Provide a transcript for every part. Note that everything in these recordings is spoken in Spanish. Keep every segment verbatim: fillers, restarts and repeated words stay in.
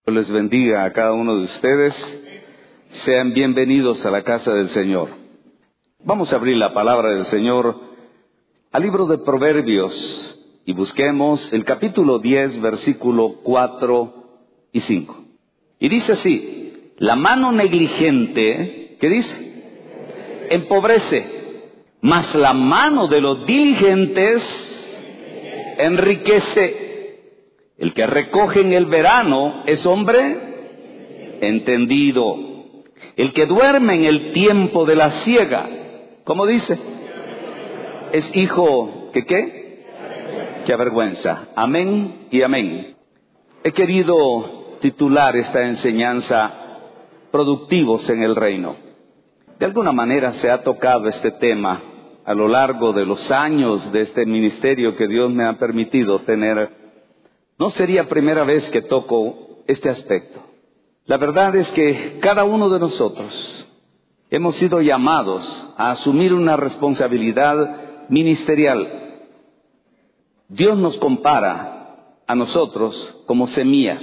Dios les bendiga a cada uno de ustedes. Sean bienvenidos a la casa del Señor. Vamos a abrir la palabra del Señor al libro de Proverbios y busquemos el capítulo diez, versículo cuatro y cinco. Y dice así: la mano negligente, ¿qué dice? Empobrece, mas la mano de los diligentes enriquece. El que recoge en el verano es hombre entendido. El que duerme en el tiempo de la siega, ¿cómo dice? Es hijo que ¿qué? Que avergüenza. Amén y amén. He querido titular esta enseñanza Productivos en el Reino. De alguna manera se ha tocado este tema a lo largo de los años de este ministerio que Dios me ha permitido tener. No sería primera vez que toco este aspecto. La verdad es que cada uno de nosotros hemos sido llamados a asumir una responsabilidad ministerial. Dios nos compara a nosotros como semillas.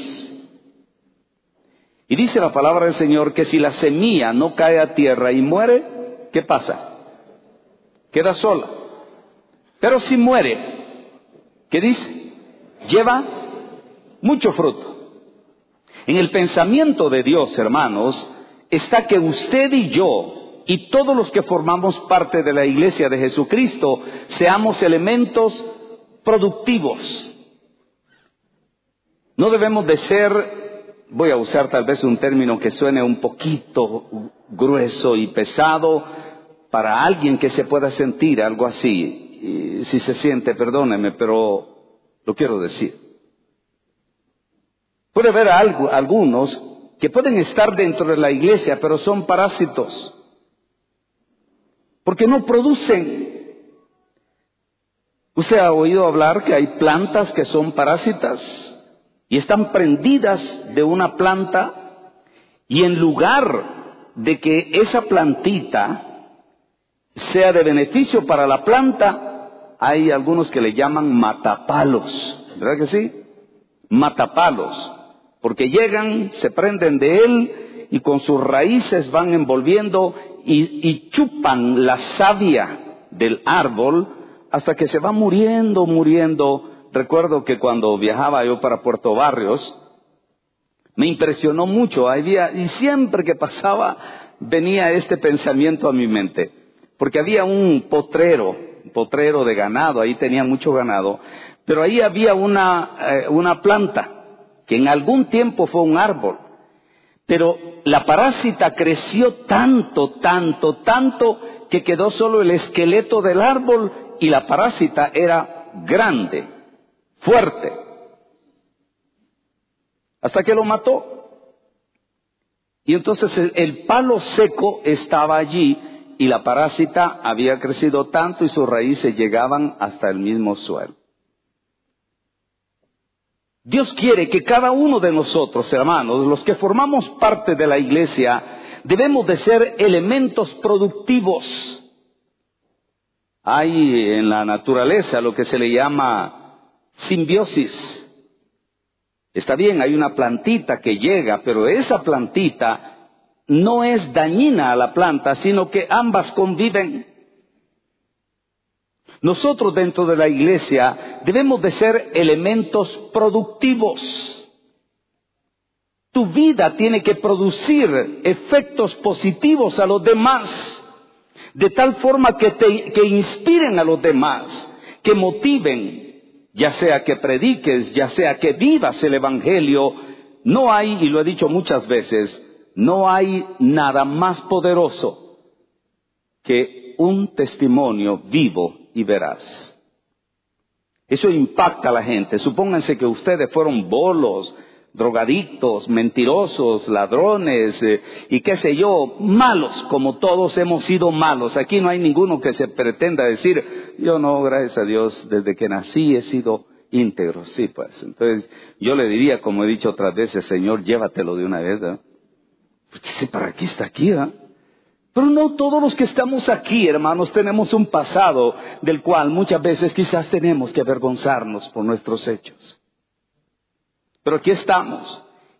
Y dice la palabra del Señor que si la semilla no cae a tierra y muere, ¿qué pasa? Queda sola. Pero si muere, ¿qué dice? Lleva mucho fruto. En el pensamiento de Dios, hermanos, está que usted y yo y todos los que formamos parte de la iglesia de Jesucristo seamos elementos productivos. No debemos de ser, voy a usar tal vez un término que suene un poquito grueso y pesado para alguien que se pueda sentir algo así. Y si se siente, perdóneme, pero lo quiero decir. Puede haber algo, algunos que pueden estar dentro de la iglesia, pero son parásitos, porque no producen. Usted ha oído hablar que hay plantas que son parásitas y están prendidas de una planta, y en lugar de que esa plantita sea de beneficio para la planta, hay algunos que le llaman matapalos, ¿verdad que sí? Matapalos. Porque llegan, se prenden de él y con sus raíces van envolviendo y, y chupan la savia del árbol hasta que se va muriendo, muriendo. Recuerdo que cuando viajaba yo para Puerto Barrios, me impresionó mucho. Había, y siempre que pasaba venía este pensamiento a mi mente. Porque había un potrero, un potrero de ganado, ahí tenía mucho ganado, pero ahí había una, eh, una planta que en algún tiempo fue un árbol, pero la parásita creció tanto, tanto, tanto, que quedó solo el esqueleto del árbol y la parásita era grande, fuerte, hasta que lo mató. Y entonces el, el palo seco estaba allí y la parásita había crecido tanto y sus raíces llegaban hasta el mismo suelo. Dios quiere que cada uno de nosotros, hermanos, los que formamos parte de la iglesia, debemos de ser elementos productivos. Hay en la naturaleza lo que se le llama simbiosis. Está bien, hay una plantita que llega, pero esa plantita no es dañina a la planta, sino que ambas conviven. Nosotros dentro de la iglesia debemos de ser elementos productivos. Tu vida tiene que producir efectos positivos a los demás, de tal forma que te que inspiren a los demás, que motiven, ya sea que prediques, ya sea que vivas el evangelio. No hay, y lo he dicho muchas veces, no hay nada más poderoso que un testimonio vivo y veraz. Eso impacta a la gente. Supónganse que ustedes fueron bolos, drogadictos, mentirosos, ladrones, eh, y qué sé yo, malos, como todos hemos sido malos. Aquí no hay ninguno que se pretenda decir, yo no, gracias a Dios, desde que nací he sido íntegro. Sí, pues, entonces yo le diría, como he dicho otras veces, Señor, llévatelo de una vez, ¿verdad? Porque sé para qué está aquí, ¿verdad? Pero no todos los que estamos aquí, hermanos, tenemos un pasado del cual muchas veces quizás tenemos que avergonzarnos por nuestros hechos. Pero aquí estamos.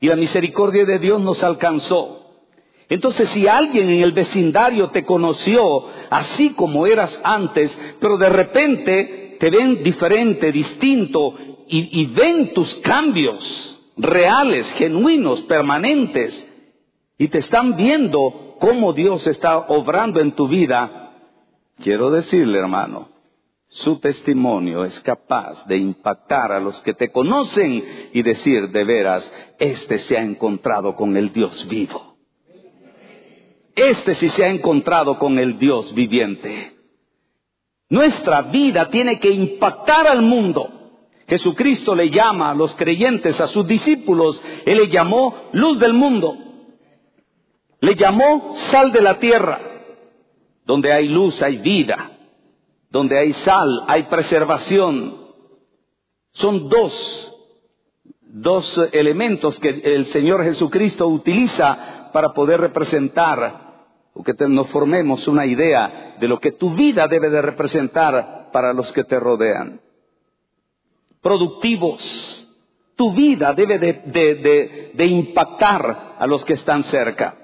y la misericordia de Dios nos alcanzó. Entonces, si alguien en el vecindario te conoció así como eras antes, pero de repente te ven diferente, distinto, y, y ven tus cambios reales, genuinos, permanentes, y te están viendo cómo Dios está obrando en tu vida, quiero decirle, hermano, su testimonio es capaz de impactar a los que te conocen y decir, de veras, este se ha encontrado con el Dios vivo. Este sí se ha encontrado con el Dios viviente. Nuestra vida tiene que impactar al mundo. Jesucristo le llama a los creyentes, a sus discípulos, Él le llamó luz del mundo. Le llamó sal de la tierra. Donde hay luz hay vida. Donde hay sal hay preservación. Son dos, dos elementos que el Señor Jesucristo utiliza para poder representar, o que te, nos formemos una idea de lo que tu vida debe de representar para los que te rodean. Productivos. Tu vida debe de, de, de, de impactar a los que están cerca.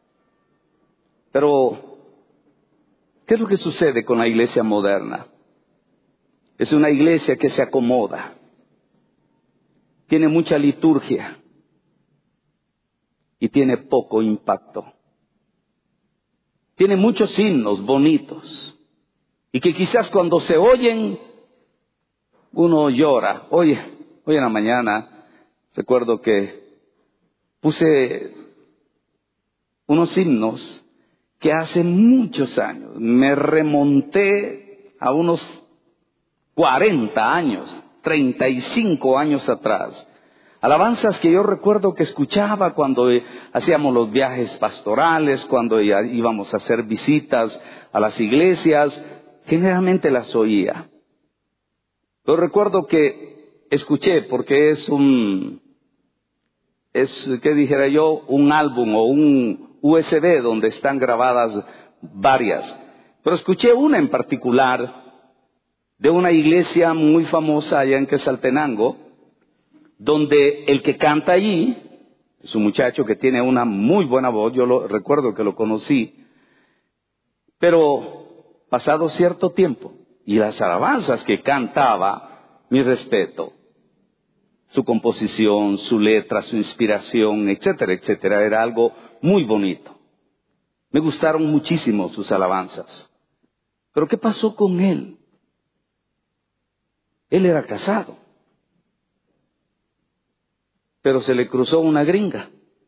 Pero, ¿qué es lo que sucede con la iglesia moderna? Es una iglesia que se acomoda. Tiene mucha liturgia. Y tiene poco impacto. Tiene muchos himnos bonitos. Y que quizás cuando se oyen, uno llora. Oye, hoy en la mañana recuerdo que puse unos himnos que hace muchos años, me remonté a unos cuarenta años, treinta y cinco años atrás. Alabanzas que yo recuerdo que escuchaba cuando hacíamos los viajes pastorales, cuando íbamos a hacer visitas a las iglesias, generalmente las oía. Yo recuerdo que escuché, porque es un, es, ¿qué dijera yo? Un álbum o un U S B donde están grabadas varias. Pero escuché una en particular de una iglesia muy famosa allá en Quetzaltenango, donde el que canta allí es un muchacho que tiene una muy buena voz. Yo lo recuerdo que lo conocí, pero pasado cierto tiempo, y las alabanzas que cantaba, mi respeto, su composición, su letra, su inspiración, etcétera, etcétera, era algo muy bonito. Me gustaron muchísimo sus alabanzas. Pero ¿qué pasó con él? Él era casado, pero se le cruzó una gringa.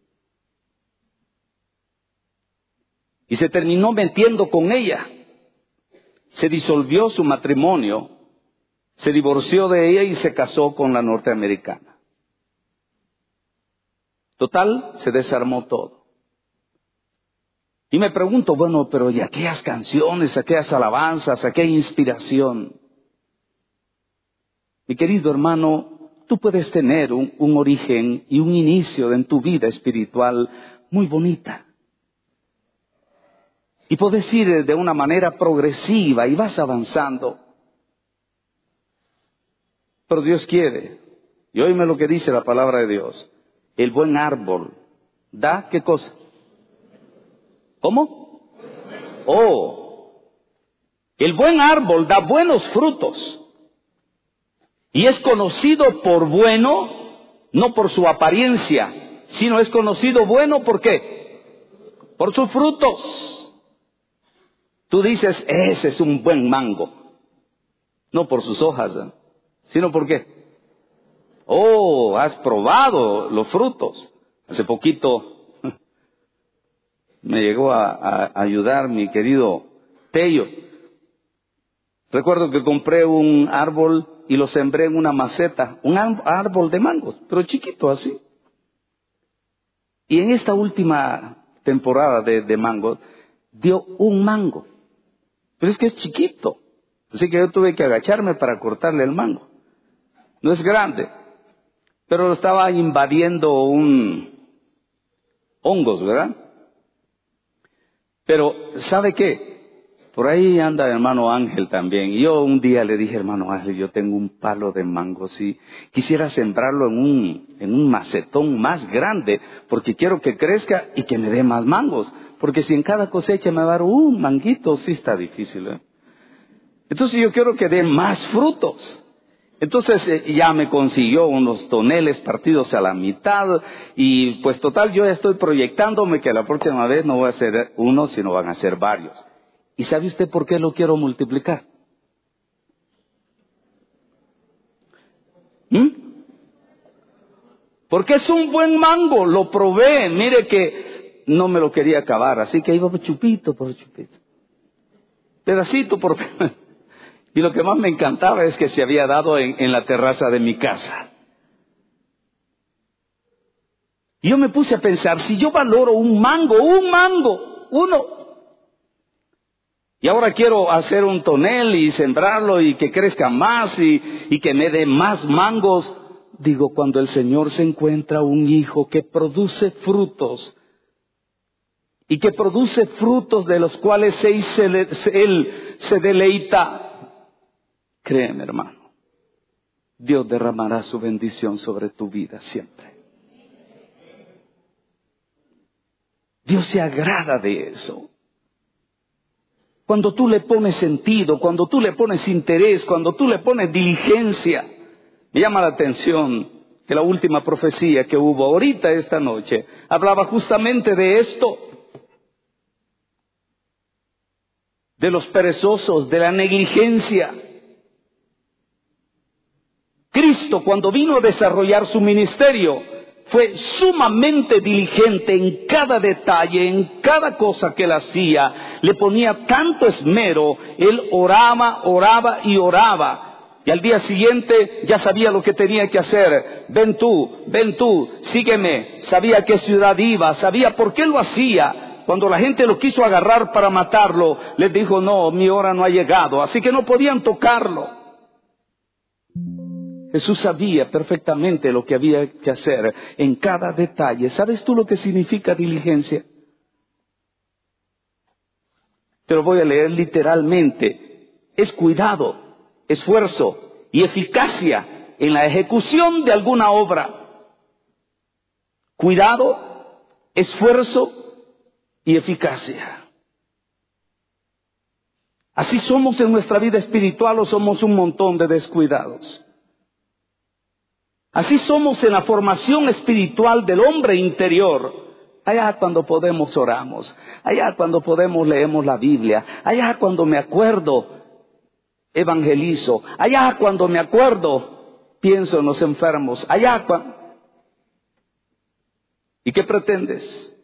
Y se terminó metiendo con ella. Se disolvió su matrimonio, se divorció de ella y se casó con la norteamericana. Total, se desarmó todo. Y me pregunto, bueno, pero ¿y aquellas canciones, aquellas alabanzas, aquella inspiración? Mi querido hermano, tú puedes tener un, un origen y un inicio en tu vida espiritual muy bonita. Y puedes ir de una manera progresiva y vas avanzando. Pero Dios quiere, y oíme lo que dice la palabra de Dios, el buen árbol da, ¿qué cosa? ¿Cómo? Oh, el buen árbol da buenos frutos. Y es conocido por bueno, no por su apariencia, sino es conocido bueno, ¿por qué? Por sus frutos. Tú dices, ese es un buen mango. No por sus hojas, ¿eh? Sino por qué. Oh, has probado los frutos. Hace poquito me llegó a, a ayudar mi querido Tello. Recuerdo que compré un árbol y lo sembré en una maceta, un árbol de mangos, pero chiquito así. Y en esta última temporada de, de mangos, dio un mango. Pero es que es chiquito. Así que yo tuve que agacharme para cortarle el mango. No es grande, pero lo estaba invadiendo un hongos, ¿verdad? Pero, ¿sabe qué? Por ahí anda hermano Ángel también. Y yo un día le dije, hermano Ángel, yo tengo un palo de mangos y quisiera sembrarlo en un, en un macetón más grande, porque quiero que crezca y que me dé más mangos. Porque si en cada cosecha me va a dar un manguito, sí está difícil, ¿eh? Entonces yo quiero que dé más frutos. Entonces eh, ya me consiguió unos toneles partidos a la mitad y pues total yo ya estoy proyectándome que la próxima vez no voy a hacer uno, sino van a ser varios. ¿Y sabe usted por qué lo quiero multiplicar? ¿Mm? Porque es un buen mango, lo probé, mire que no me lo quería acabar, así que iba chupito por chupito, pedacito por pedacito. Y lo que más me encantaba es que se había dado en, en la terraza de mi casa. Y yo me puse a pensar, si yo valoro un mango, un mango, uno, y ahora quiero hacer un tonel y sembrarlo y que crezca más y, y que me dé más mangos, digo, cuando el Señor se encuentra un hijo que produce frutos, y que produce frutos de los cuales él se, él se deleita, créeme, hermano, Dios derramará su bendición sobre tu vida siempre. Dios se agrada de eso. Cuando tú le pones sentido, cuando tú le pones interés, cuando tú le pones diligencia. Me llama la atención que la última profecía que hubo ahorita esta noche hablaba justamente de esto. De los perezosos, de la negligencia. Cristo, cuando vino a desarrollar su ministerio, fue sumamente diligente en cada detalle, en cada cosa que él hacía. Le ponía tanto esmero, él oraba, oraba y oraba. Y al día siguiente ya sabía lo que tenía que hacer. Ven tú, ven tú, sígueme. Sabía a qué ciudad iba, sabía por qué lo hacía. Cuando la gente lo quiso agarrar para matarlo, les dijo, no, mi hora no ha llegado. Así que no podían tocarlo. Jesús sabía perfectamente lo que había que hacer en cada detalle. ¿Sabes tú lo que significa diligencia? Te lo voy a leer literalmente. Es cuidado, esfuerzo y eficacia en la ejecución de alguna obra. Cuidado, esfuerzo y eficacia. Así somos en nuestra vida espiritual o somos un montón de descuidados. Así somos en la formación espiritual del hombre interior. Allá cuando podemos oramos. Allá cuando podemos leemos la Biblia. Allá cuando me acuerdo evangelizo. Allá cuando me acuerdo pienso en los enfermos. Allá cuando... ¿Y qué pretendes?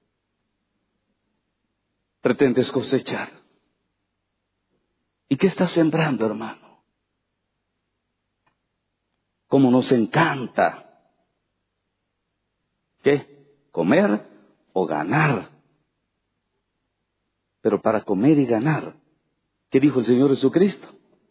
Pretendes cosechar. ¿Y qué estás sembrando, hermano? Como nos encanta, ¿qué? Comer o ganar. Pero para comer y ganar, ¿qué dijo el Señor Jesucristo?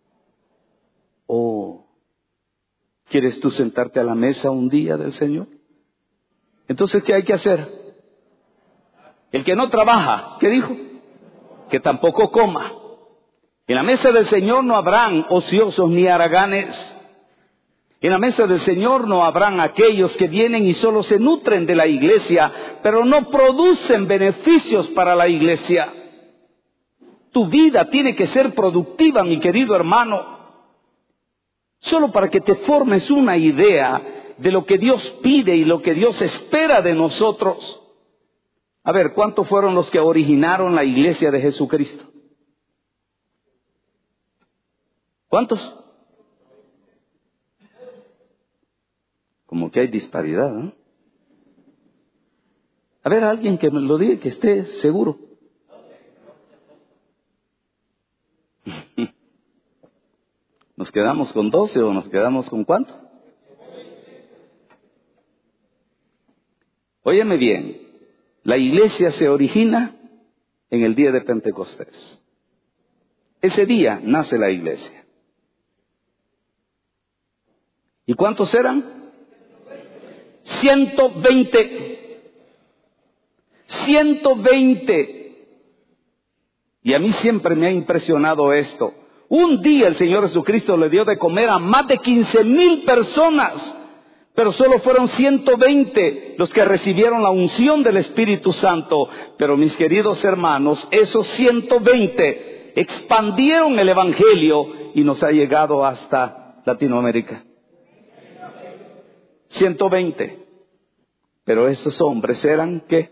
Oh, ¿quieres tú sentarte a la mesa un día del Señor? Entonces, ¿qué hay que hacer? El que no trabaja, ¿qué dijo? Que tampoco coma. En la mesa del Señor no habrán ociosos ni haraganes. En la mesa del Señor no habrán aquellos que vienen y solo se nutren de la iglesia, pero no producen beneficios para la iglesia. Tu vida tiene que ser productiva, mi querido hermano. Solo para que te formes una idea de lo que Dios pide y lo que Dios espera de nosotros. A ver, ¿cuántos fueron los que originaron la iglesia de Jesucristo? ¿Cuántos? Como que hay disparidad, ¿no? A ver, alguien que me lo diga, que esté seguro. ¿Nos quedamos con doce o nos quedamos con cuánto? Óyeme bien, la iglesia se origina en el día de Pentecostés. Ese día nace la iglesia. ¿Y cuántos eran? ciento veinte. ciento veinte. Y a mí siempre me ha impresionado esto. Un día el Señor Jesucristo le dio de comer a más de quince mil personas, pero solo fueron ciento veinte los que recibieron la unción del Espíritu Santo. Pero mis queridos hermanos, esos ciento veinte expandieron el Evangelio y nos ha llegado hasta Latinoamérica. ciento veinte. Pero esos hombres eran, ¿qué?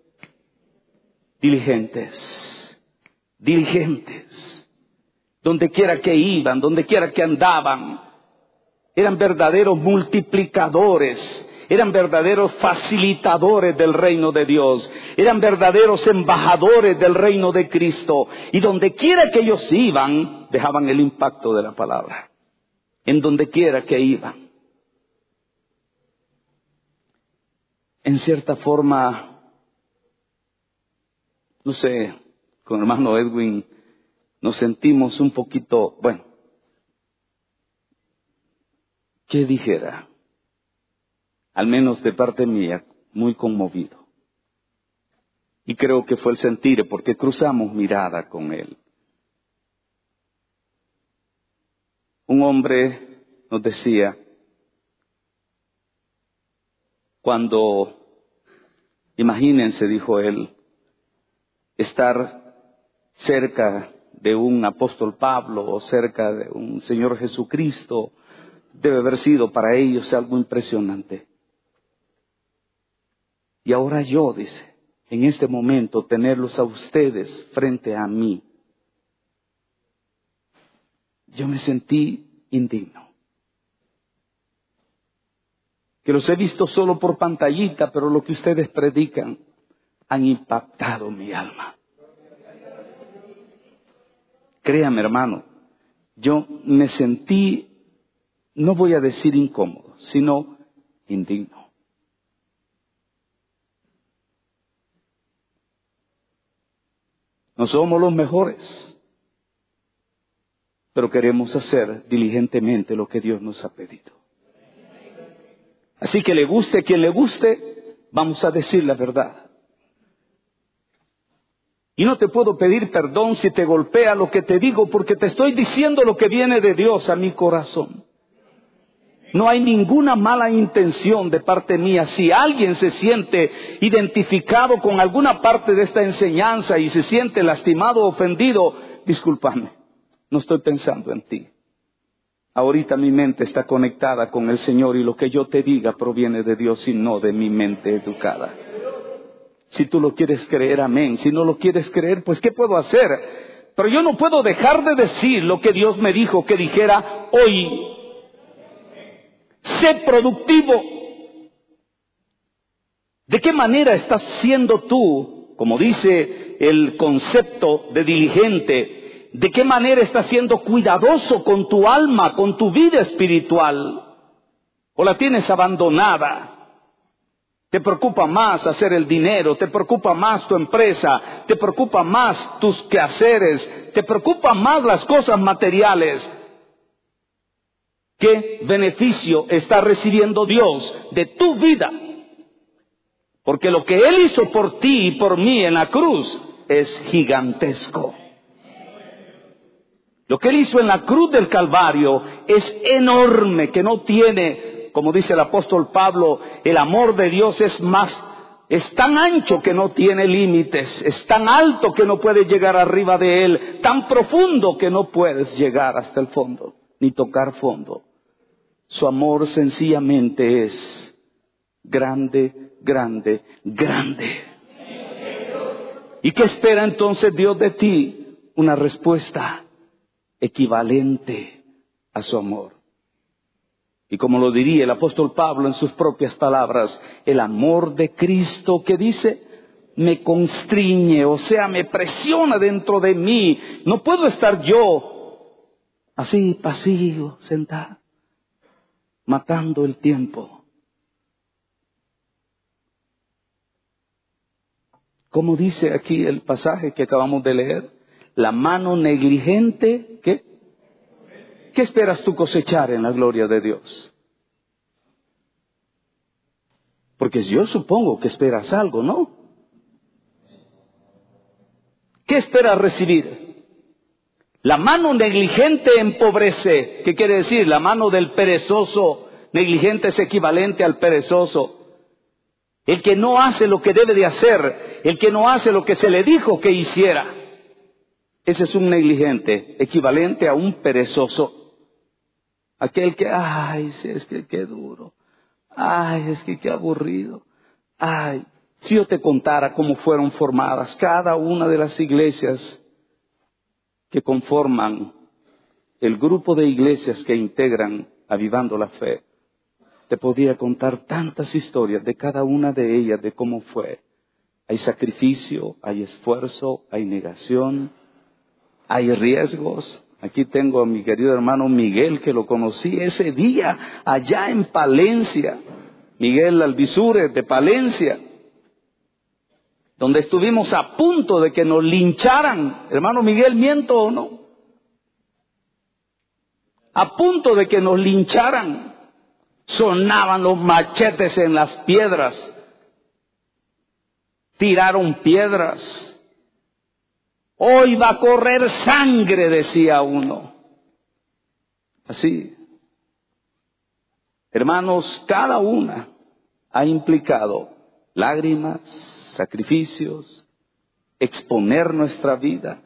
Diligentes. Diligentes. Donde quiera que iban, donde quiera que andaban, eran verdaderos multiplicadores, eran verdaderos facilitadores del reino de Dios, eran verdaderos embajadores del reino de Cristo. Y donde quiera que ellos iban, dejaban el impacto de la palabra. En donde quiera que iban. En cierta forma, no sé, con el hermano Edwin nos sentimos un poquito, bueno, ¿qué dijera? Al menos de parte mía, muy conmovido. Y creo que fue el sentir, porque cruzamos mirada con él. Un hombre nos decía, cuando, imagínense, dijo él, estar cerca de un apóstol Pablo o cerca de un Señor Jesucristo, debe haber sido para ellos algo impresionante. Y ahora yo, dice, en este momento tenerlos a ustedes frente a mí, yo me sentí indigno. Que los he visto solo por pantallita, pero lo que ustedes predican han impactado mi alma. Créame, hermano, yo me sentí, no voy a decir incómodo, sino indigno. No somos los mejores, pero queremos hacer diligentemente lo que Dios nos ha pedido. Así que le guste a quien le guste, vamos a decir la verdad. Y no te puedo pedir perdón si te golpea lo que te digo, porque te estoy diciendo lo que viene de Dios a mi corazón. No hay ninguna mala intención de parte mía. Si alguien se siente identificado con alguna parte de esta enseñanza y se siente lastimado o ofendido, discúlpame, no estoy pensando en ti. Ahorita mi mente está conectada con el Señor y lo que yo te diga proviene de Dios y no de mi mente educada. Si tú lo quieres creer, amén. Si no lo quieres creer, pues ¿qué puedo hacer? Pero yo no puedo dejar de decir lo que Dios me dijo que dijera hoy. Sé productivo. ¿De qué manera estás siendo tú, como dice el concepto de diligente? ¿De qué manera estás siendo cuidadoso con tu alma, con tu vida espiritual? ¿O la tienes abandonada? ¿Te preocupa más hacer el dinero? ¿Te preocupa más tu empresa? ¿Te preocupa más tus quehaceres? ¿Te preocupa más las cosas materiales? ¿Qué beneficio está recibiendo Dios de tu vida? Porque lo que Él hizo por ti y por mí en la cruz es gigantesco. Lo que Él hizo en la cruz del Calvario es enorme, que no tiene, como dice el apóstol Pablo, el amor de Dios es más, es tan ancho que no tiene límites, es tan alto que no puedes llegar arriba de Él, tan profundo que no puedes llegar hasta el fondo, ni tocar fondo. Su amor sencillamente es grande, grande, grande. ¿Y qué espera entonces Dios de ti? Una respuesta equivalente a su amor. Y como lo diría el apóstol Pablo en sus propias palabras, el amor de Cristo, que dice, me constriñe, o sea, me presiona dentro de mí. No puedo estar yo así pasivo, sentado, matando el tiempo. Como dice aquí el pasaje que acabamos de leer, la mano negligente, ¿qué? ¿Qué esperas tú cosechar en la gloria de Dios? Porque yo supongo que esperas algo, ¿no? ¿Qué ¿qué esperas recibir? La mano negligente empobrece. ¿Qué quiere decir? La mano del perezoso negligente es equivalente al perezoso. El que no hace lo que debe de hacer, el que no hace lo que se le dijo que hiciera. Ese es un negligente, equivalente a un perezoso. Aquel que, ay, es que qué duro. Ay, es que qué aburrido. Ay, si yo te contara cómo fueron formadas cada una de las iglesias que conforman el grupo de iglesias que integran Avivando la Fe, te podría contar tantas historias de cada una de ellas, de cómo fue. Hay sacrificio, hay esfuerzo, hay negación, hay riesgos. Aquí tengo a mi querido hermano Miguel, que lo conocí ese día allá en Palencia. Miguel Albizure de Palencia, donde estuvimos a punto de que nos lincharan. Hermano Miguel, ¿miento o no? A punto de que nos lincharan. Sonaban los machetes en las piedras. Tiraron piedras. Hoy va a correr sangre, decía uno. Así. Hermanos, cada una ha implicado lágrimas, sacrificios, exponer nuestra vida.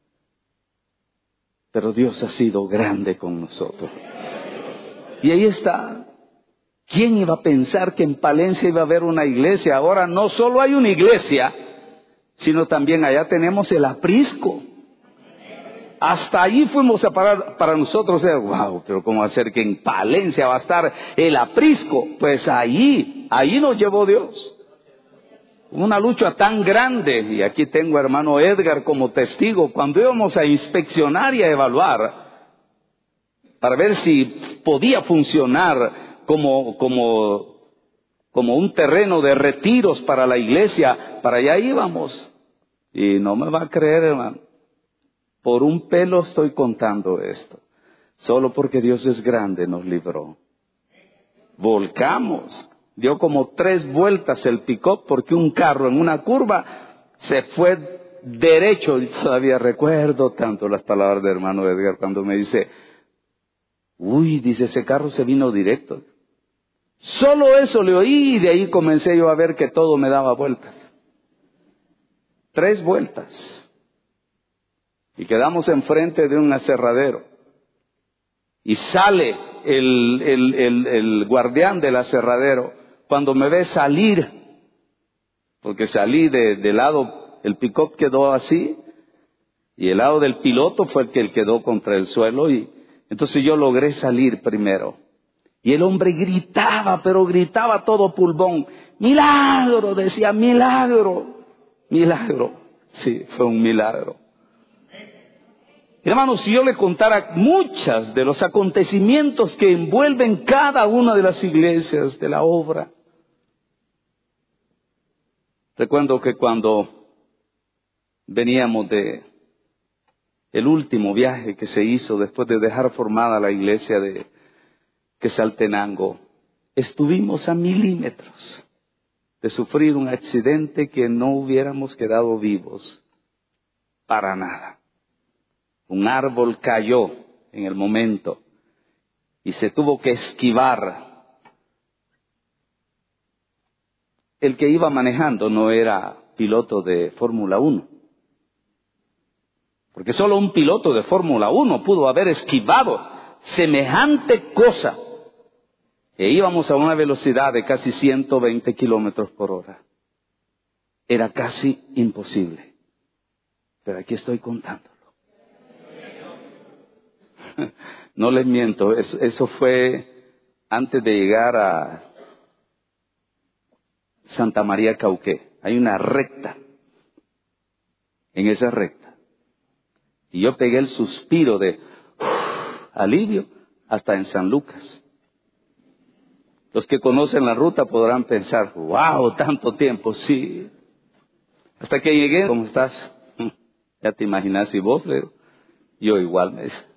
Pero Dios ha sido grande con nosotros. Y ahí está. ¿Quién iba a pensar que en Palencia iba a haber una iglesia? Ahora no solo hay una iglesia, sino también allá tenemos el aprisco. Hasta allí fuimos a parar para nosotros. Wow, pero ¿cómo hacer que en Palencia va a estar el aprisco? Pues allí, allí nos llevó Dios. Una lucha tan grande, y aquí tengo a hermano Edgar como testigo, cuando íbamos a inspeccionar y a evaluar, para ver si podía funcionar como, como, como un terreno de retiros para la iglesia, para allá íbamos. Y no me va a creer, hermano, por un pelo estoy contando esto. Solo porque Dios es grande nos libró. Volcamos. Dio como tres vueltas el pick-up porque un carro en una curva se fue derecho. Y todavía recuerdo tanto las palabras de hermano Edgar cuando me dice, uy, dice, ese carro se vino directo. Solo eso le oí y de ahí comencé yo a ver que todo me daba vueltas. Tres vueltas. Y quedamos enfrente de un aserradero. Y sale el, el, el, el guardián del aserradero. Cuando me ve salir, porque salí de, de lado, el pick-up quedó así, y el lado del piloto fue el que quedó contra el suelo, y entonces yo logré salir primero. Y el hombre gritaba, pero gritaba todo pulmón. Milagro, decía, milagro, milagro. Sí, fue un milagro. Hermanos, si yo le contara muchas de los acontecimientos que envuelven cada una de las iglesias de la obra. Recuerdo que cuando veníamos de el último viaje que se hizo después de dejar formada la iglesia de Quetzaltenango, estuvimos a milímetros de sufrir un accidente que no hubiéramos quedado vivos para nada. Un árbol cayó en el momento y se tuvo que esquivar. El que iba manejando no era piloto de Fórmula uno. Porque solo un piloto de Fórmula uno pudo haber esquivado semejante cosa. E íbamos a una velocidad de casi ciento veinte kilómetros por hora. Era casi imposible. Pero aquí estoy contándolo. No les miento, eso, eso fue antes de llegar a Santa María Cauqué. Hay una recta. En esa recta. Y yo pegué el suspiro de uf, alivio hasta en San Lucas. Los que conocen la ruta podrán pensar, wow, tanto tiempo, sí. Hasta que llegué, ¿cómo estás? Ya te imaginas, y vos, Leo, yo igual me dice.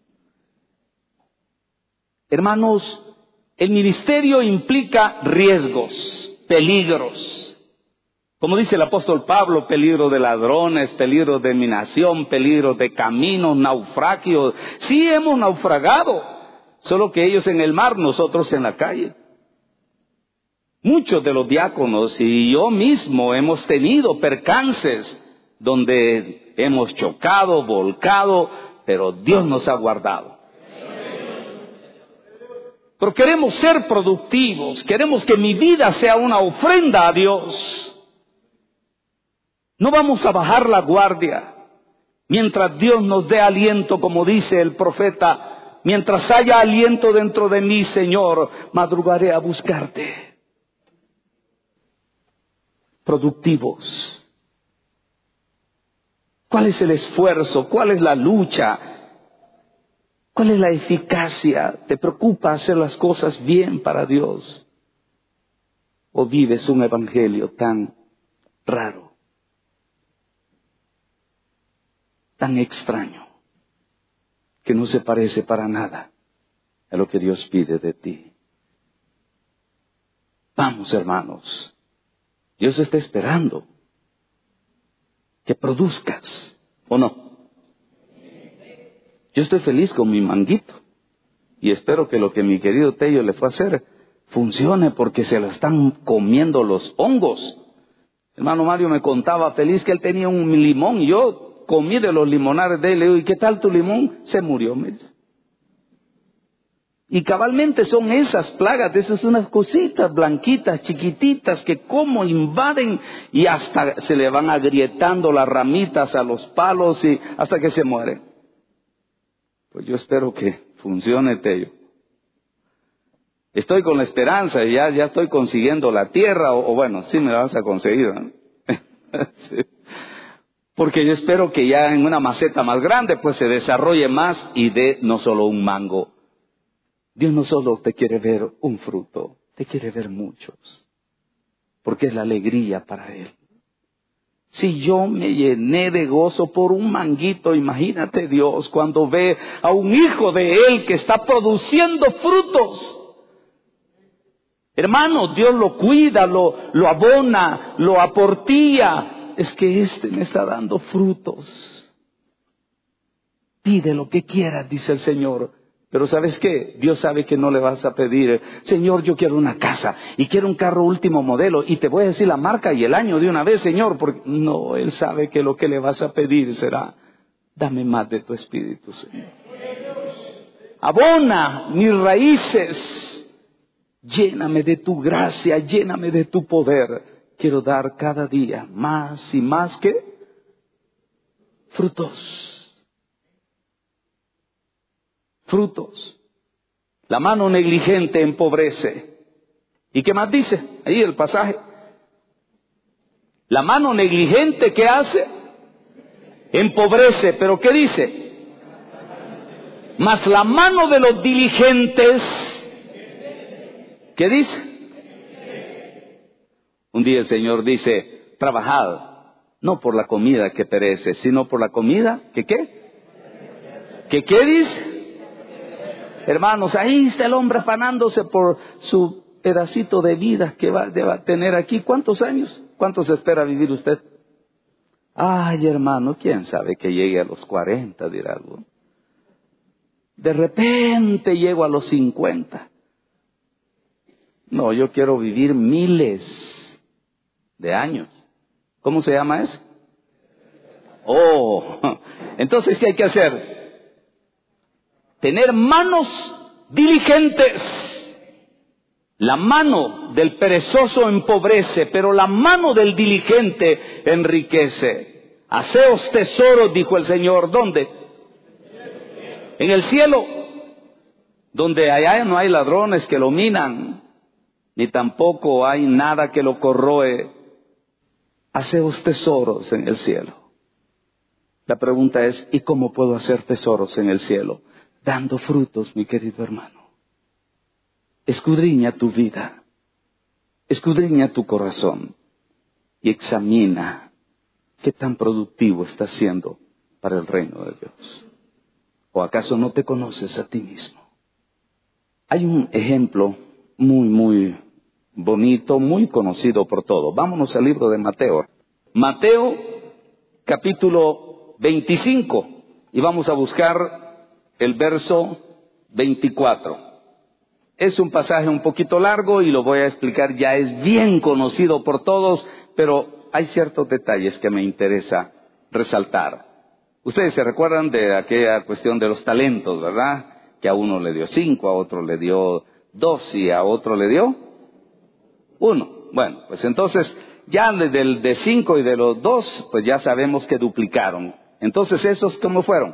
Hermanos, el ministerio implica riesgos, peligros. Como dice el apóstol Pablo, peligro de ladrones, peligro de minación, peligro de caminos, naufragios. Sí hemos naufragado, solo que ellos en el mar, nosotros en la calle. Muchos de los diáconos y yo mismo hemos tenido percances donde hemos chocado, volcado, pero Dios nos ha guardado. Pero queremos ser productivos, queremos que mi vida sea una ofrenda a Dios. No vamos a bajar la guardia mientras Dios nos dé aliento, como dice el profeta. Mientras haya aliento dentro de mí, Señor, madrugaré a buscarte. Productivos. ¿Cuál es el esfuerzo? ¿Cuál es la lucha? ¿Cuál es la eficacia? ¿Te preocupa hacer las cosas bien para Dios? ¿O vives un evangelio tan raro? Tan extraño, que no se parece para nada a lo que Dios pide de ti. Vamos, hermanos, Dios está esperando que produzcas, ¿o no? Yo estoy feliz con mi manguito y espero que lo que mi querido Tello le fue a hacer funcione, porque se lo están comiendo los hongos. Hermano Mario me contaba feliz que él tenía un limón y yo comí de los limonares de él. Le digo, ¿y qué tal tu limón? Se murió, me dice. Y cabalmente son esas plagas, de esas unas cositas blanquitas, chiquititas, que como invaden y hasta se le van agrietando las ramitas a los palos y hasta que se mueren. Pues yo espero que funcione, Tello. Estoy con la esperanza y ya, ya estoy consiguiendo la tierra, o, o bueno, sí me la vas a conseguir, ¿no? Sí. Porque yo espero que ya en una maceta más grande pues se desarrolle más y dé no solo un mango. Dios no solo te quiere ver un fruto, te quiere ver muchos. Porque es la alegría para Él. Si yo me llené de gozo por un manguito, imagínate Dios cuando ve a un hijo de Él que está produciendo frutos. Hermano, Dios lo cuida, lo, lo abona, lo aportilla. Es que este me está dando frutos. Pide lo que quieras, dice el Señor. Pero ¿sabes qué? Dios sabe que no le vas a pedir, Señor, yo quiero una casa y quiero un carro último modelo y te voy a decir la marca y el año de una vez, Señor. Porque no, Él sabe que lo que le vas a pedir será, dame más de tu espíritu, Señor. Abona mis raíces, lléname de tu gracia, lléname de tu poder. Quiero dar cada día más y más que frutos. Frutos. La mano negligente empobrece. ¿Y qué más dice? Ahí el pasaje. La mano negligente, ¿qué hace? Empobrece. ¿Pero qué dice? Mas la mano de los diligentes, ¿qué dice? Un día el Señor dice, trabajad, no por la comida que perece, sino por la comida, ¿que qué? ¿Que qué dice? Hermanos, ahí está el hombre afanándose por su pedacito de vida que va, va a tener aquí. ¿Cuántos años? ¿Cuántos espera vivir usted? Ay, hermano, quién sabe que llegue a los cuarenta, dirá algo. De repente llego a los cincuenta. No, yo quiero vivir miles de años. ¿Cómo se llama eso? Oh, entonces, ¿qué hay que hacer? Tener manos diligentes. La mano del perezoso empobrece, pero la mano del diligente enriquece. Haceos tesoros, dijo el Señor. ¿Dónde? En el cielo, donde allá no hay ladrones que lo minan, ni tampoco hay nada que lo corroe. Haceos tesoros en el cielo. La pregunta es, ¿y cómo puedo hacer tesoros en el cielo? Dando frutos, mi querido hermano. Escudriña tu vida, escudriña tu corazón y examina qué tan productivo estás siendo para el reino de Dios. ¿O acaso no te conoces a ti mismo? Hay un ejemplo muy, muy bonito, muy conocido por todos. Vámonos al libro de Mateo. Mateo, capítulo veinticinco, y vamos a buscar el verso veinticuatro. Es un pasaje un poquito largo y lo voy a explicar, ya es bien conocido por todos, pero hay ciertos detalles que me interesa resaltar. Ustedes se recuerdan de aquella cuestión de los talentos, ¿verdad? Que a uno le dio cinco, a otro le dio dos y a otro le dio uno. Bueno, pues entonces ya desde el de cinco y de los dos, pues ya sabemos que duplicaron. Entonces esos, ¿cómo fueron?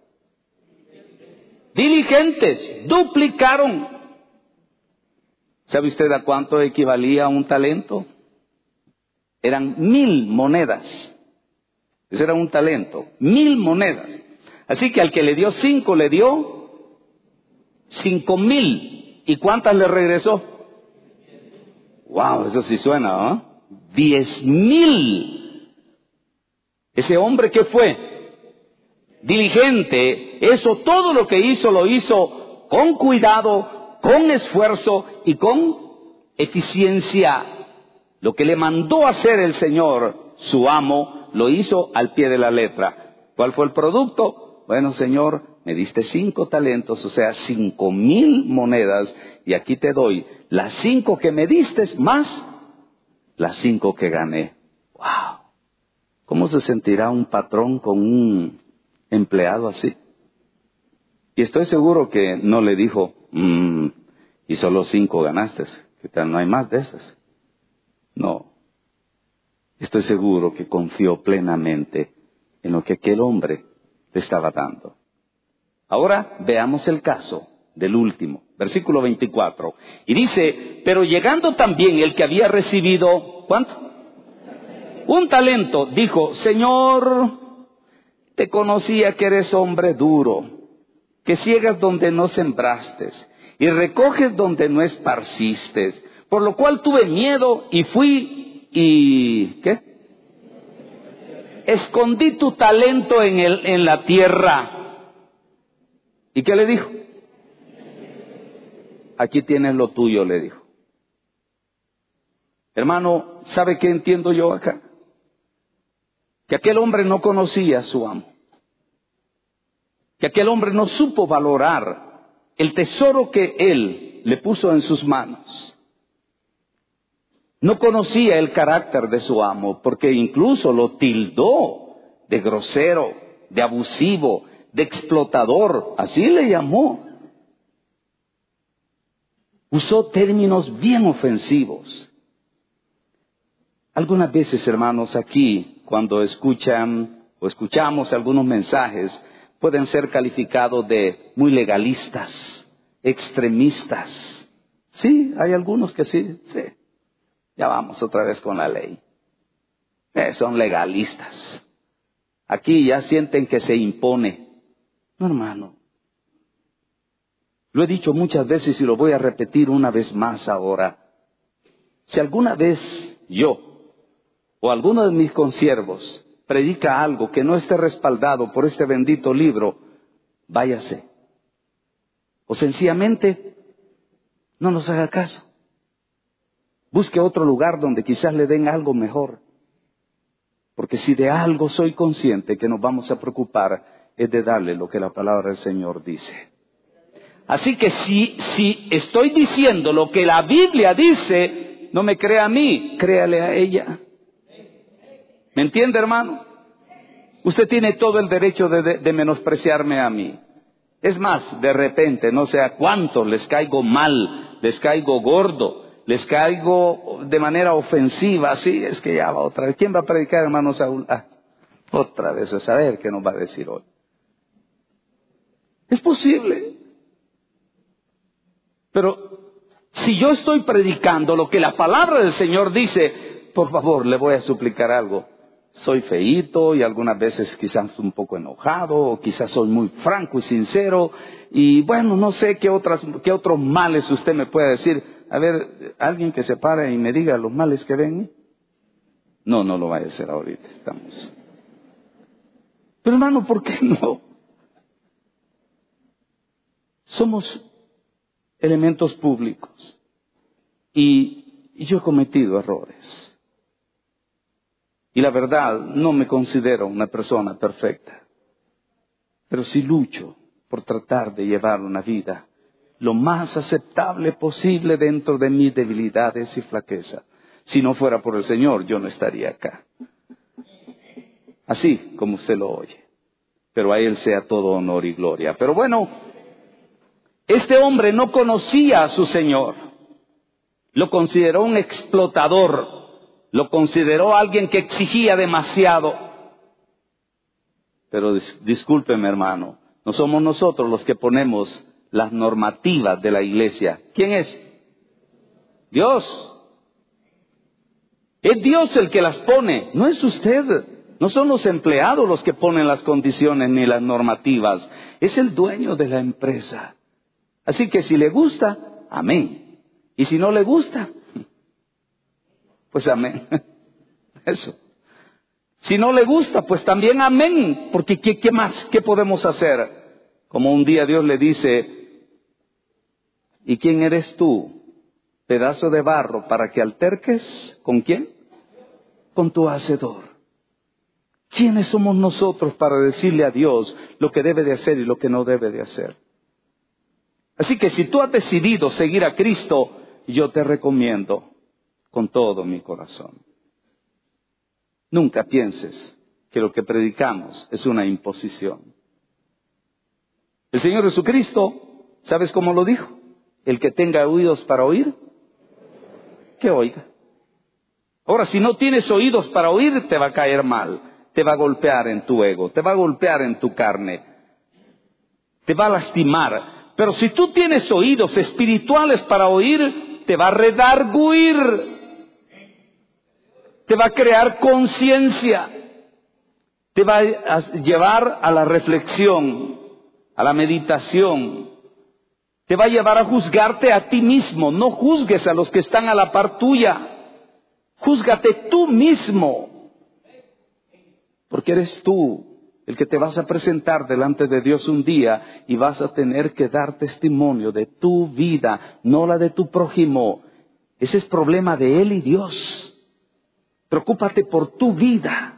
Diligentes, duplicaron. ¿Sabe usted a cuánto equivalía un talento? Eran mil monedas. Ese era un talento, mil monedas. Así que al que le dio cinco, le dio cinco mil. ¿Y cuántas le regresó? Wow, eso sí suena, ¿no? Diez mil. Ese hombre, ¿qué fue? Diligente. Eso, todo lo que hizo, lo hizo con cuidado, con esfuerzo y con eficiencia. Lo que le mandó hacer el Señor, su amo, lo hizo al pie de la letra. ¿Cuál fue el producto? Bueno, Señor, me diste cinco talentos, o sea, cinco mil monedas, y aquí te doy las cinco que me diste más las cinco que gané. ¡Wow! ¿Cómo se sentirá un patrón con un empleado así? Y estoy seguro que no le dijo, mmm, y solo cinco ganaste, ¿qué tal? No hay más de esas. No. Estoy seguro que confió plenamente en lo que aquel hombre le estaba dando. Ahora veamos el caso del último, versículo veinticuatro. Y dice, pero llegando también el que había recibido, ¿cuánto? Un talento, dijo, Señor, te conocía que eres hombre duro, que ciegas donde no sembraste y recoges donde no esparciste, por lo cual tuve miedo y fui y, ¿qué? Escondí tu talento en el, en la tierra. ¿Y qué le dijo? Aquí tienes lo tuyo, le dijo. Hermano, ¿sabe qué entiendo yo acá? Que aquel hombre no conocía a su amo. Que aquel hombre no supo valorar el tesoro que él le puso en sus manos. No conocía el carácter de su amo, porque incluso lo tildó de grosero, de abusivo, de explotador, así le llamó. Usó términos bien ofensivos. Algunas veces, hermanos, aquí, cuando escuchan o escuchamos algunos mensajes, pueden ser calificados de muy legalistas, extremistas. Sí, hay algunos que sí, sí. Ya vamos otra vez con la ley. Eh, son legalistas. Aquí ya sienten que se impone. No, hermano. Lo he dicho muchas veces y lo voy a repetir una vez más ahora. Si alguna vez yo o alguno de mis consiervos predica algo que no esté respaldado por este bendito libro, váyase. O sencillamente no nos haga caso. Busque otro lugar donde quizás le den algo mejor. Porque si de algo soy consciente que nos vamos a preocupar, es de darle lo que la palabra del Señor dice. Así que si, si estoy diciendo lo que la Biblia dice, no me crea a mí, créale a ella. ¿Me entiende, hermano? Usted tiene todo el derecho de, de, de menospreciarme a mí. Es más, de repente, no sé a cuántos les caigo mal, les caigo gordo, les caigo de manera ofensiva. Así es que ya va otra vez. ¿Quién va a predicar, hermano Saúl? Ah, otra vez, a saber qué nos va a decir hoy. Es posible. Pero si yo estoy predicando lo que la palabra del Señor dice, por favor, le voy a suplicar algo. Soy feíto y algunas veces quizás un poco enojado, o quizás soy muy franco y sincero, y bueno, no sé qué otras, qué otros males usted me puede decir. A ver, alguien que se pare y me diga los males que ven. No, no lo vaya a hacer ahorita, estamos. Pero hermano, ¿por qué no? Somos elementos públicos. Y Y yo he cometido errores. Y la verdad, no me considero una persona perfecta. Pero sí lucho por tratar de llevar una vida lo más aceptable posible dentro de mis debilidades y flaquezas. Si no fuera por el Señor, yo no estaría acá. Así como usted lo oye. Pero a Él sea todo honor y gloria. Pero bueno, este hombre no conocía a su Señor. Lo consideró un explotador. Lo consideró alguien que exigía demasiado. Pero dis- discúlpeme, hermano, no somos nosotros los que ponemos las normativas de la iglesia. ¿Quién es? Dios. Es Dios el que las pone, no es usted. No son los empleados los que ponen las condiciones ni las normativas. Es el dueño de la empresa. Así que si le gusta, amén. Y si no le gusta, pues amén. Eso. Si no le gusta, pues también amén. Porque ¿qué, qué más? ¿Qué podemos hacer? Como un día Dios le dice, ¿y quién eres tú? Pedazo de barro para que alterques. ¿Con quién? Con tu hacedor. ¿Quiénes somos nosotros para decirle a Dios lo que debe de hacer y lo que no debe de hacer? Así que si tú has decidido seguir a Cristo, yo te recomiendo con todo mi corazón. Nunca pienses que lo que predicamos es una imposición. El Señor Jesucristo, ¿sabes cómo lo dijo? El que tenga oídos para oír, que oiga. Ahora, si no tienes oídos para oír, te va a caer mal. Te va a golpear en tu ego, te va a golpear en tu carne, te va a lastimar. Pero si tú tienes oídos espirituales para oír, te va a redarguir, te va a crear conciencia, te va a llevar a la reflexión, a la meditación, te va a llevar a juzgarte a ti mismo. No juzgues a los que están a la par tuya, júzgate tú mismo. Porque eres tú el que te vas a presentar delante de Dios un día y vas a tener que dar testimonio de tu vida, no la de tu prójimo. Ese es problema de él y Dios. Preocúpate por tu vida.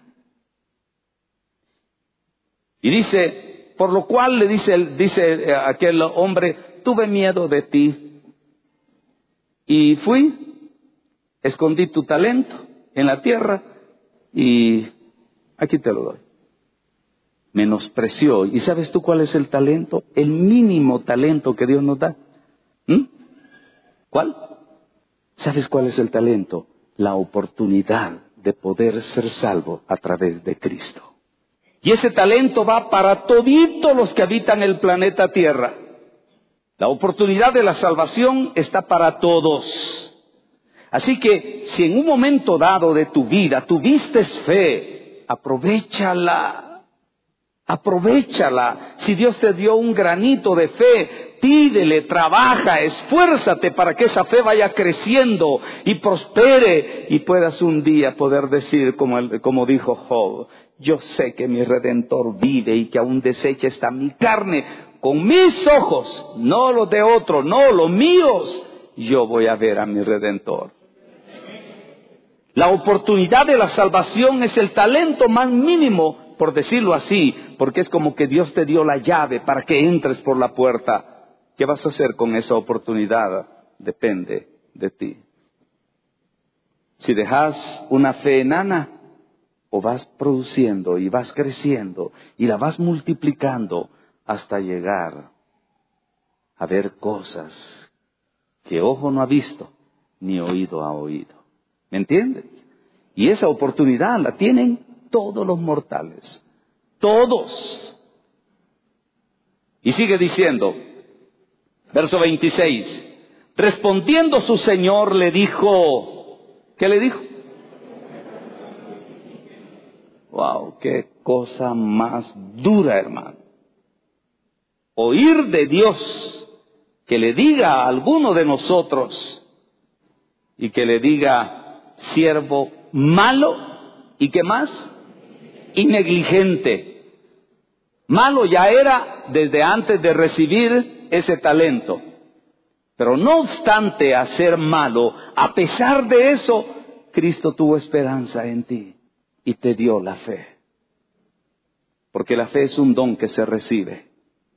Y dice, por lo cual le dice, dice aquel hombre, tuve miedo de ti. Y fui, escondí tu talento en la tierra y aquí te lo doy. Menospreció. ¿Y sabes tú cuál es el talento? El mínimo talento que Dios nos da. ¿Mm? ¿Cuál? ¿Sabes cuál es el talento? La oportunidad de poder ser salvo a través de Cristo. Y ese talento va para toditos los que habitan el planeta Tierra. La oportunidad de la salvación está para todos. Así que si en un momento dado de tu vida tuviste fe, aprovéchala. Aprovéchala. Si Dios te dio un granito de fe, pídele, trabaja, esfuérzate para que esa fe vaya creciendo y prospere y puedas un día poder decir como, el, como dijo Job, yo sé que mi Redentor vive y que aún desecha está mi carne. Con mis ojos, no los de otro, no los míos, yo voy a ver a mi Redentor. La oportunidad de la salvación es el talento más mínimo, por decirlo así, porque es como que Dios te dio la llave para que entres por la puerta. ¿Qué vas a hacer con esa oportunidad? Depende de ti. Si dejas una fe enana, o vas produciendo y vas creciendo y la vas multiplicando hasta llegar a ver cosas que ojo no ha visto ni oído ha oído. ¿Me entiendes? Y esa oportunidad la tienen todos los mortales. Todos. Y sigue diciendo, verso veintiséis. Respondiendo su señor le dijo, ¿qué le dijo? Wow, qué cosa más dura, hermano. Oír de Dios que le diga a alguno de nosotros y que le diga siervo malo y qué más y negligente. Malo ya era desde antes de recibir ese talento. Pero no obstante a ser malo, a pesar de eso, Cristo tuvo esperanza en ti y te dio la fe. Porque la fe es un don que se recibe.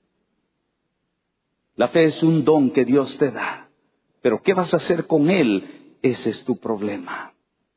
La fe es un don que Dios te da. Pero ¿qué vas a hacer con él? Ese es tu problema.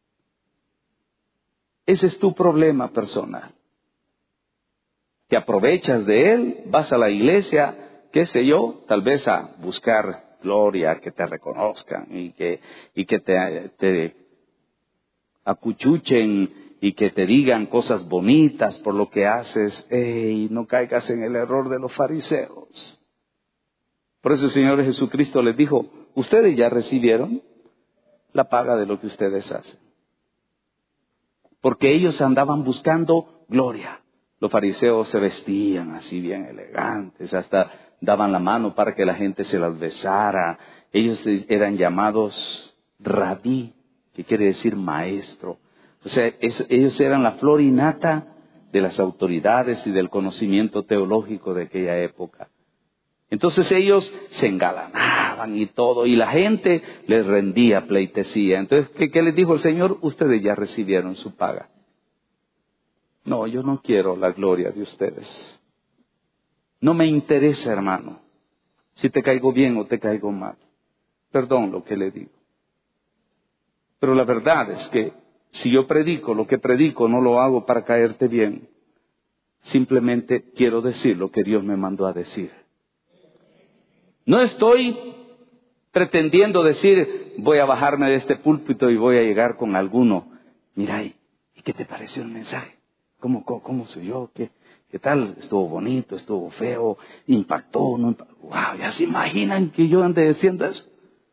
Ese es tu problema personal. Te aprovechas de él, vas a la iglesia, qué sé yo, tal vez a buscar gloria, que te reconozcan y que, y que te, te acuchuchen y que te digan cosas bonitas por lo que haces. ¡Ey! No caigas en el error de los fariseos. Por eso el Señor Jesucristo les dijo, ustedes ya recibieron la paga de lo que ustedes hacen. Porque ellos andaban buscando gloria. Los fariseos se vestían así bien elegantes, hasta daban la mano para que la gente se las besara. Ellos eran llamados rabí, que quiere decir maestro. O sea, es, ellos eran la flor y nata de las autoridades y del conocimiento teológico de aquella época. Entonces ellos se engalanaban y todo, y la gente les rendía pleitesía. Entonces, ¿qué, qué les dijo el Señor? Ustedes ya recibieron su paga. No, yo no quiero la gloria de ustedes. No me interesa, hermano, si te caigo bien o te caigo mal. Perdón lo que le digo. Pero la verdad es que si yo predico lo que predico, no lo hago para caerte bien. Simplemente quiero decir lo que Dios me mandó a decir. No estoy pretendiendo decir, voy a bajarme de este púlpito y voy a llegar con alguno. Mira, ¿y qué te pareció el mensaje? ¿Cómo, cómo, cómo soy yo? ¿Qué, ¿Qué tal? ¿Estuvo bonito? ¿Estuvo feo? ¿Impactó? ¿No impactó? Wow, ¿ya se imaginan que yo ande diciendo eso?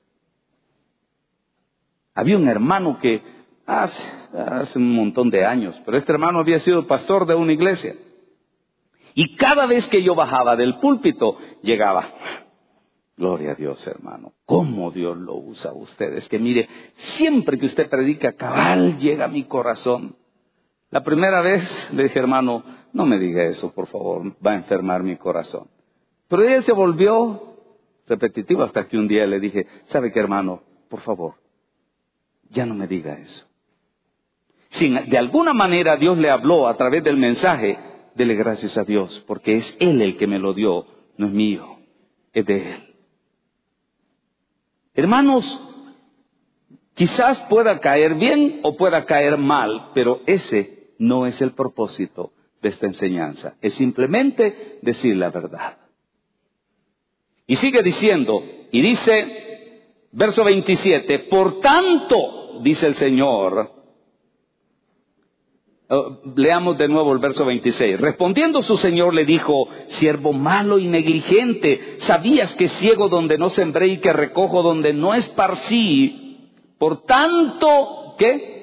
Había un hermano que hace, hace un montón de años, pero este hermano había sido pastor de una iglesia. Y cada vez que yo bajaba del púlpito, llegaba, gloria a Dios, hermano, cómo Dios lo usa a ustedes. Que mire, siempre que usted predica, cabal, llega a mi corazón. La primera vez le dije, hermano, no me diga eso, por favor, va a enfermar mi corazón. Pero ella se volvió repetitivo hasta que un día le dije, ¿sabe qué, hermano? Por favor, ya no me diga eso. Si de alguna manera Dios le habló a través del mensaje, dele gracias a Dios, porque es Él el que me lo dio, no es mío, es de Él. Hermanos, quizás pueda caer bien o pueda caer mal, pero ese no es el propósito de esta enseñanza. Es simplemente decir la verdad. Y sigue diciendo, y dice, verso veintisiete, por tanto, dice el Señor, uh, leamos de nuevo el verso veintiséis. Respondiendo su Señor le dijo, siervo malo y negligente, ¿sabías que ciego donde no sembré y que recojo donde no esparcí? Por tanto, ¿qué?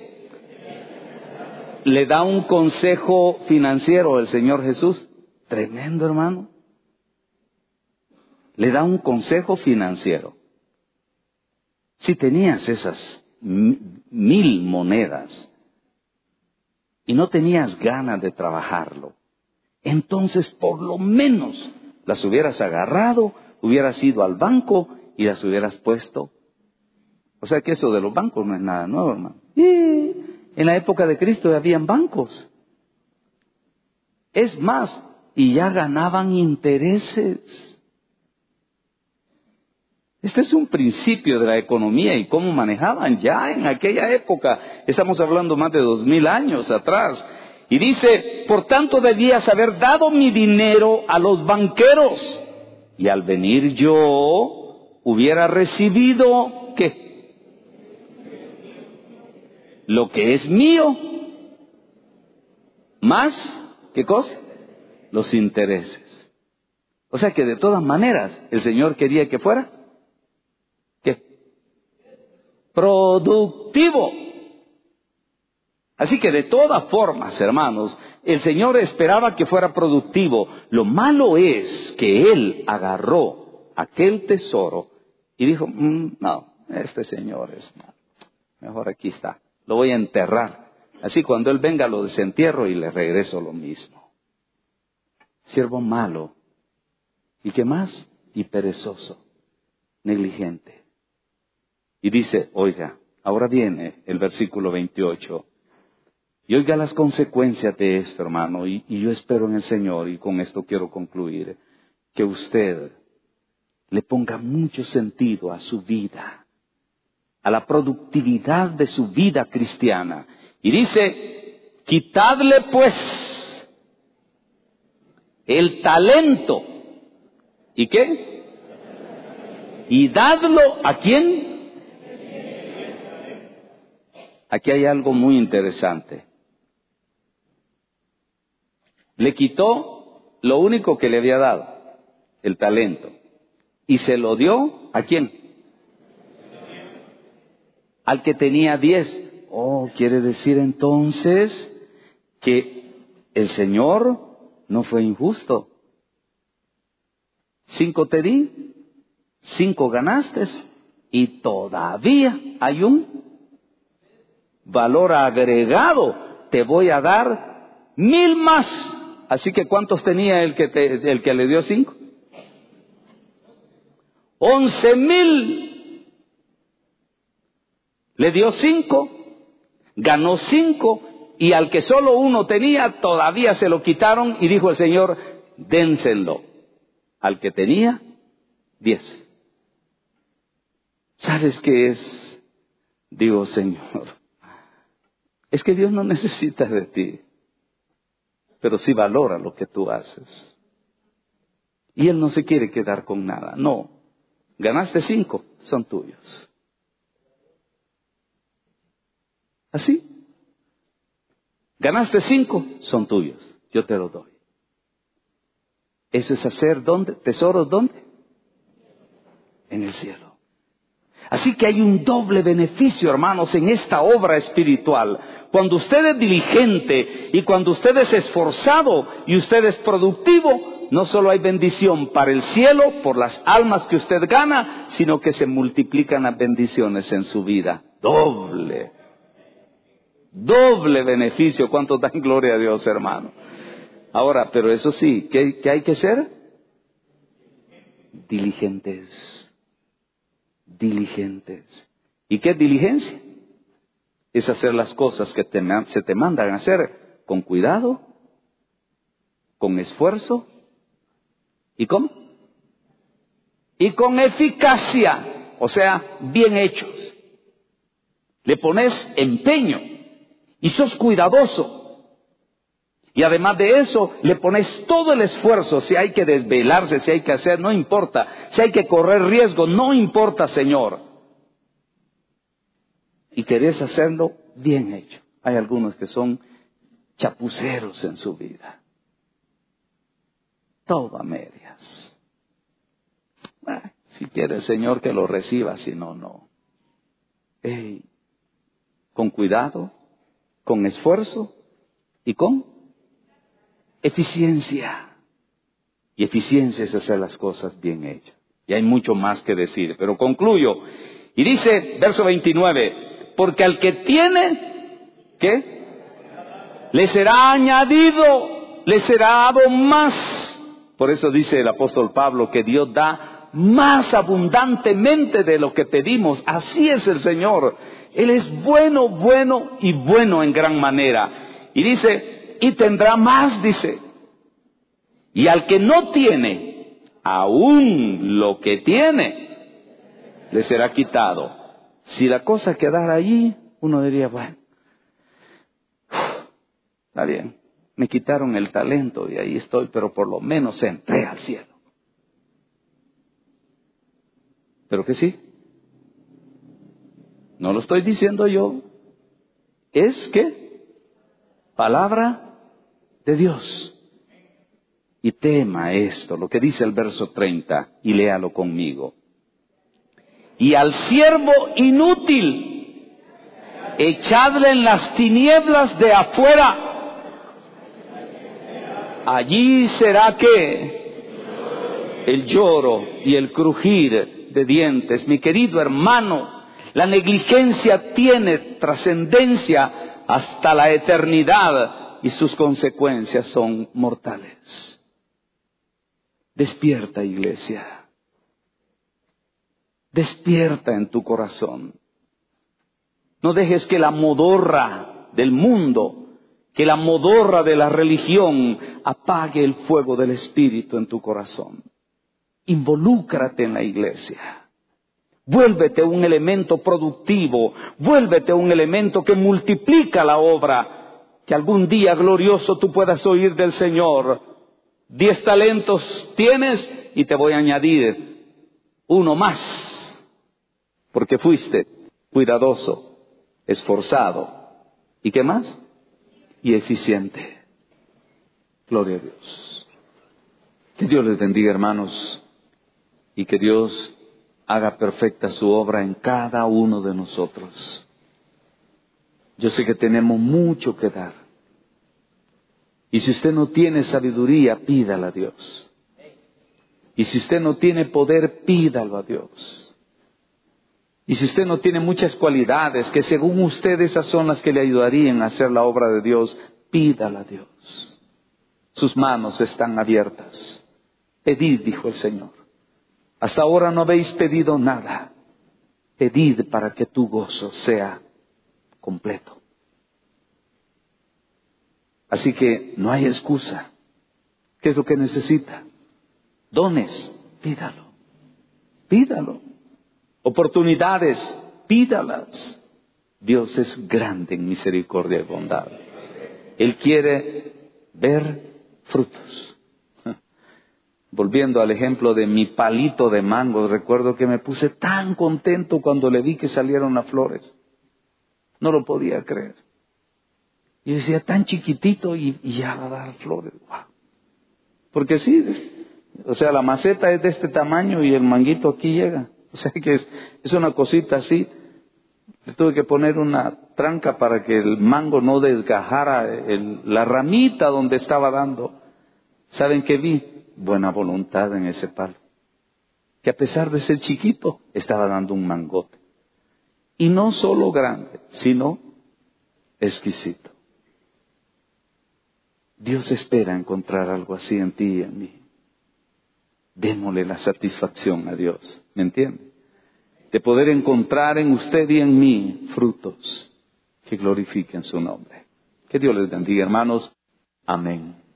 Le da un consejo financiero el Señor Jesús. Tremendo, hermano. Le da un consejo financiero. Si tenías esas mil monedas y no tenías ganas de trabajarlo, entonces por lo menos las hubieras agarrado, hubieras ido al banco y las hubieras puesto. O sea que eso de los bancos no es nada nuevo, hermano. Y en la época de Cristo habían bancos. Es más, y ya ganaban intereses. Este es un principio de la economía y cómo manejaban ya en aquella época. Estamos hablando más de dos mil años atrás. Y dice, por tanto debías haber dado mi dinero a los banqueros. Y al venir yo, hubiera recibido, ¿qué? Lo que es mío. Más, ¿qué cosa? Los intereses. O sea que de todas maneras, el Señor quería que fuera, ¿qué? Productivo. Así que de todas formas, hermanos, el Señor esperaba que fuera productivo. Lo malo es que Él agarró aquel tesoro y dijo, mmm, no, este Señor es malo. Mejor aquí está. Lo voy a enterrar. Así cuando Él venga lo desentierro y le regreso lo mismo. Siervo malo. ¿Y qué más? Y perezoso. negligente. Y dice, oiga, ahora viene el versículo veintiocho. Y oiga las consecuencias de esto, hermano, y, y yo espero en el Señor, y con esto quiero concluir, que usted le ponga mucho sentido a su vida, a la productividad de su vida cristiana. Y dice, quitadle pues el talento. ¿Y qué? Y dadlo ¿a quién? Aquí hay algo muy interesante. Le quitó lo único que le había dado, el talento. Y se lo dio ¿a quién? Al que tenía diez. Oh, quiere decir entonces que el Señor no fue injusto. Cinco te di, cinco ganaste, y todavía hay un valor agregado. Te voy a dar mil más. Así que ¿cuántos tenía el que, te, el que le dio cinco? Once mil. Le dio cinco, ganó cinco, y al que solo uno tenía todavía se lo quitaron, y dijo el Señor, dénselo al que tenía diez. ¿Sabes qué es? Digo, Señor, es que Dios no necesita de ti, pero sí valora lo que tú haces. Y Él no se quiere quedar con nada. No, ganaste cinco, son tuyos. Así. Ganaste cinco, son tuyos. Yo te los doy. Eso es hacer, ¿dónde? ¿Tesoros dónde? En el cielo. Así que hay un doble beneficio, hermanos, en esta obra espiritual. Cuando usted es diligente y cuando usted es esforzado y usted es productivo, no solo hay bendición para el cielo por las almas que usted gana, sino que se multiplican las bendiciones en su vida. Doble. Doble beneficio. ¿Cuánto dan gloria a Dios, hermano? Ahora, pero eso sí, ¿qué, qué hay que ser? Diligentes. Diligentes. ¿Y qué es diligencia? Es hacer las cosas que te, se te mandan a hacer con cuidado, con esfuerzo, ¿y cómo? Y con eficacia, o sea, bien hechos. Le pones empeño y sos cuidadoso. Y además de eso, le pones todo el esfuerzo. Si hay que desvelarse, si hay que hacer, no importa. Si hay que correr riesgo, no importa, Señor. Y querés hacerlo bien hecho. Hay algunos que son chapuceros en su vida. Todo a medias. Ah, si quiere el Señor que lo reciba, si no, no. Hey, con cuidado, con esfuerzo y con eficiencia. Y eficiencia es hacer las cosas bien hechas. Y hay mucho más que decir, pero concluyo. Y dice, verso veintinueve, porque al que tiene, ¿qué? Le será añadido, le será dado más. Por eso dice el apóstol Pablo que Dios da más abundantemente de lo que pedimos. Así es el Señor. Él es bueno, bueno y bueno en gran manera. Y dice, y tendrá más, dice. Y al que no tiene, aún lo que tiene, le será quitado. Si la cosa quedara allí, uno diría, bueno, está bien, me quitaron el talento y ahí estoy, pero por lo menos entré al cielo. ¿Pero que sí? No lo estoy diciendo yo. Es que palabra de Dios. Y tema esto, lo que dice el verso treinta, y léalo conmigo. Y al siervo inútil, echadle en las tinieblas de afuera. Allí será que el lloro y el crujir de dientes. Mi querido hermano, la negligencia tiene trascendencia hasta la eternidad y sus consecuencias son mortales. Despierta, iglesia. Despierta en tu corazón. No dejes que la modorra del mundo, que la modorra de la religión apague el fuego del Espíritu en tu corazón. Involúcrate en la iglesia. Vuélvete un elemento productivo. Vuélvete un elemento que multiplica la obra. Que algún día glorioso tú puedas oír del Señor: diez talentos tienes y te voy a añadir uno más. Porque fuiste cuidadoso, esforzado. ¿Y qué más? Y eficiente. Gloria a Dios. Que Dios les bendiga, hermanos. Y que Dios haga perfecta su obra en cada uno de nosotros. Yo sé que tenemos mucho que dar. Y si usted no tiene sabiduría, pídala a Dios. Y si usted no tiene poder, pídalo a Dios. Y si usted no tiene muchas cualidades, que según usted esas son las que le ayudarían a hacer la obra de Dios, pídala a Dios. Sus manos están abiertas. Pedid, dijo el Señor. Hasta ahora no habéis pedido nada. Pedid para que tu gozo sea completo. Así que no hay excusa. ¿Qué es lo que necesita? Dones, pídalo. Pídalo. Oportunidades, pídalas. Dios es grande en misericordia y bondad. Él quiere ver frutos. Volviendo al ejemplo de mi palito de mango, recuerdo que me puse tan contento cuando le vi que salieron las flores. No lo podía creer. Y decía, tan chiquitito y, y ya va a dar flores. Wow. Porque sí, o sea, la maceta es de este tamaño y el manguito aquí llega. O sea que es, es una cosita así. Le tuve que poner una tranca para que el mango no desgajara el, la ramita donde estaba dando. ¿Saben qué vi? Buena voluntad en ese palo. Que a pesar de ser chiquito, estaba dando un mangote. Y no solo grande, sino exquisito. Dios espera encontrar algo así en ti y en mí. Démosle la satisfacción a Dios, ¿me entiende? De poder encontrar en usted y en mí frutos que glorifiquen su nombre. Que Dios les bendiga, hermanos. Amén.